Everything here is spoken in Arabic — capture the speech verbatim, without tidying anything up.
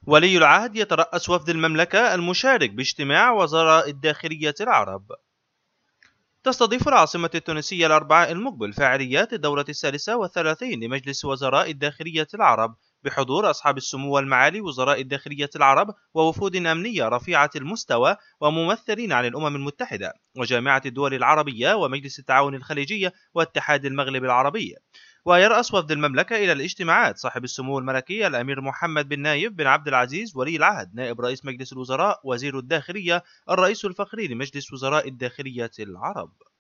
ولي العهد يترأس وفد المملكة المشارك باجتماع وزراء الداخلية العرب. تستضيف العاصمة التونسية الأربعاء المقبل فعاليات الدورة الثالثة والثلاثين لمجلس وزراء الداخلية العرب بحضور أصحاب السمو والمعالي وزراء الداخلية العرب ووفود أمنية رفيعة المستوى وممثلين عن الأمم المتحدة وجامعة الدول العربية ومجلس التعاون الخليجي واتحاد المغرب العربي. ويرأس وفد المملكة إلى الاجتماعات صاحب السمو الملكي الأمير محمد بن نايف بن عبد العزيز ولي العهد نائب رئيس مجلس الوزراء وزير الداخلية الرئيس الفخري لمجلس وزراء الداخلية العرب.